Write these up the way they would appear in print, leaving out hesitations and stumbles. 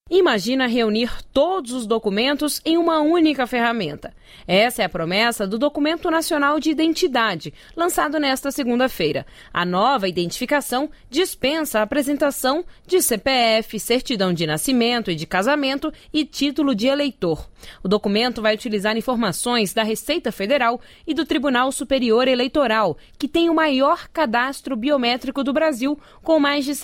Imagina reunir todos os documentos em uma única ferramenta. Essa é a promessa do Documento Nacional de Identidade, lançado nesta segunda-feira. A nova identificação dispensa a apresentação de CPF, certidão de nascimento e de casamento e título de eleitor. O documento vai utilizar informações da Receita Federal e do Tribunal Superior Eleitoral, que tem o maior cadastro biométrico do Brasil, com mais de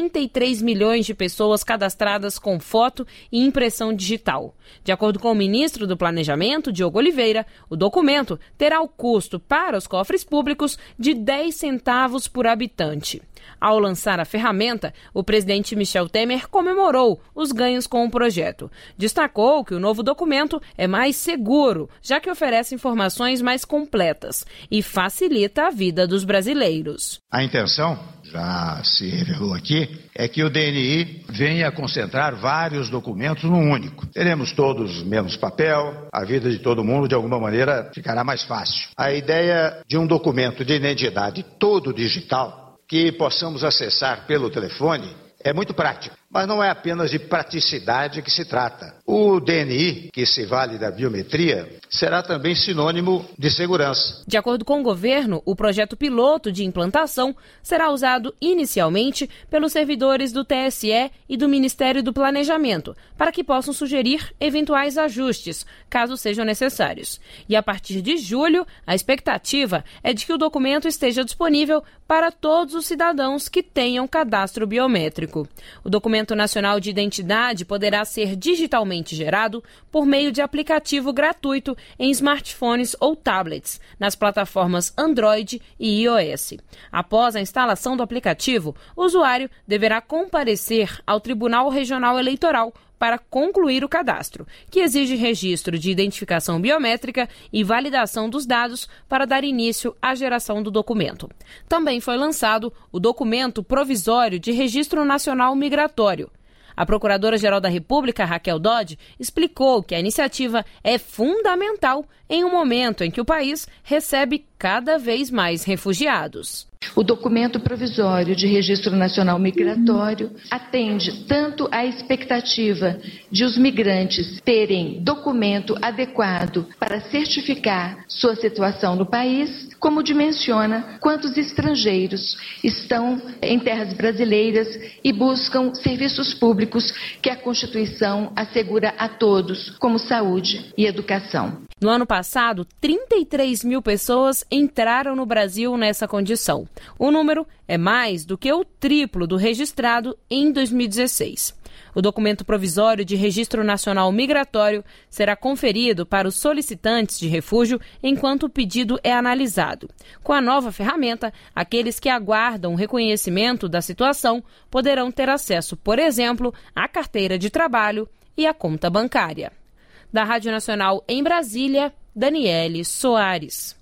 73 milhões de pessoas cadastradas com foto e impressão digital. De acordo com o ministro do Planejamento, Diogo Oliveira, o documento terá o custo para os cofres públicos de 10 centavos por habitante. Ao lançar a ferramenta, o presidente Michel Temer comemorou os ganhos com o projeto. Destacou que o novo documento é mais seguro, já que oferece informações mais completas e facilita a vida dos brasileiros. A intenção, já se revelou aqui, é que o DNI venha a concentrar vários documentos num único. Teremos todos menos papel, a vida de todo mundo de alguma maneira ficará mais fácil. A ideia de um documento de identidade todo digital que possamos acessar pelo telefone é muito prático, mas não é apenas de praticidade que se trata. O DNI, que se vale da biometria, será também sinônimo de segurança. De acordo com o governo, o projeto piloto de implantação será usado inicialmente pelos servidores do TSE e do Ministério do Planejamento, para que possam sugerir eventuais ajustes, caso sejam necessários. E a partir de julho, a expectativa é de que o documento esteja disponível para todos os cidadãos que tenham cadastro biométrico. O Documento Nacional de Identidade poderá ser digitalmente gerado por meio de aplicativo gratuito em smartphones ou tablets, nas plataformas Android e iOS. Após a instalação do aplicativo, o usuário deverá comparecer ao Tribunal Regional Eleitoral para concluir o cadastro, que exige registro de identificação biométrica e validação dos dados para dar início à geração do documento. Também foi lançado o Documento Provisório de Registro Nacional Migratório. A Procuradora-Geral da República, Raquel Dodge, explicou que a iniciativa é fundamental em um momento em que o país recebe cada vez mais refugiados. O Documento Provisório de Registro Nacional Migratório atende tanto à expectativa de os migrantes terem documento adequado para certificar sua situação no país, como dimensiona quantos estrangeiros estão em terras brasileiras e buscam serviços públicos que a Constituição assegura a todos, como saúde e educação. No ano passado, 33 mil pessoas entraram no Brasil nessa condição. O número é mais do que o triplo do registrado em 2016. O documento provisório de Registro Nacional Migratório será conferido para os solicitantes de refúgio enquanto o pedido é analisado. Com a nova ferramenta, aqueles que aguardam o reconhecimento da situação poderão ter acesso, por exemplo, à carteira de trabalho e à conta bancária. Da Rádio Nacional em Brasília, Daniele Soares.